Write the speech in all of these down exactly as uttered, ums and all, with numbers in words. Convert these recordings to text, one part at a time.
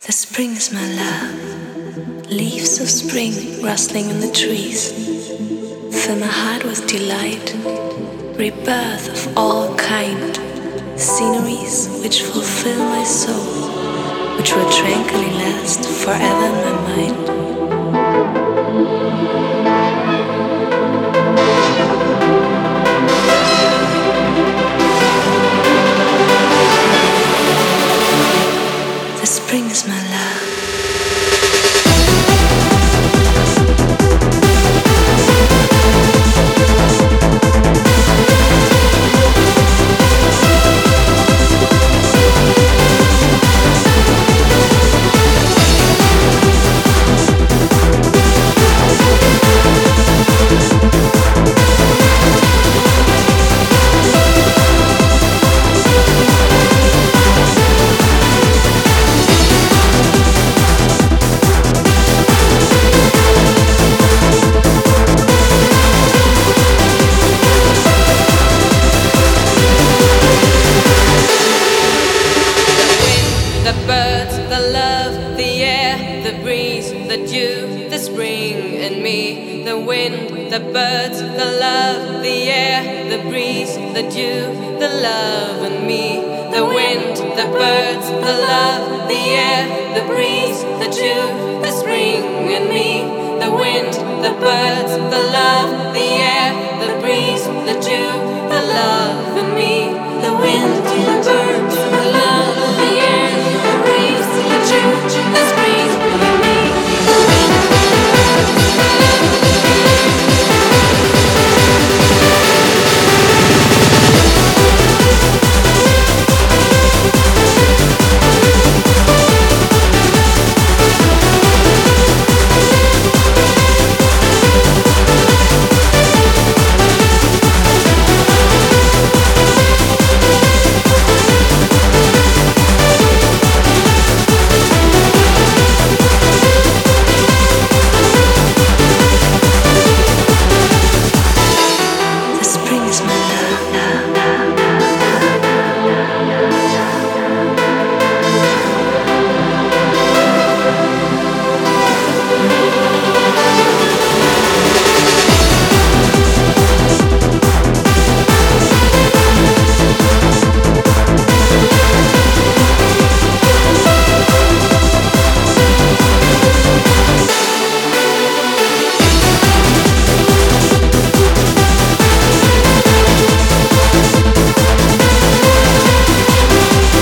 The spring's my love, leaves of spring rustling in the trees. Fill my heart with delight, rebirth of all kind, sceneries which fulfill my soul, which will tranquilly last forever in my mind. The spring is my love. The birds, the love, the air, the breeze, the dew, the spring in me. The wind, the birds, the love, the air, the breeze, the dew, the love in me. The wind, the birds, the love, the air, the breeze, the dew, the spring in me. The wind, the birds, the love, the air, the breeze, the dew, the love in me. The wind, the birds, the love, the air, the breeze, the dew, the spring in me. The wind, the birds, the love, the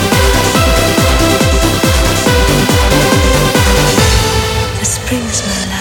The spring's my love.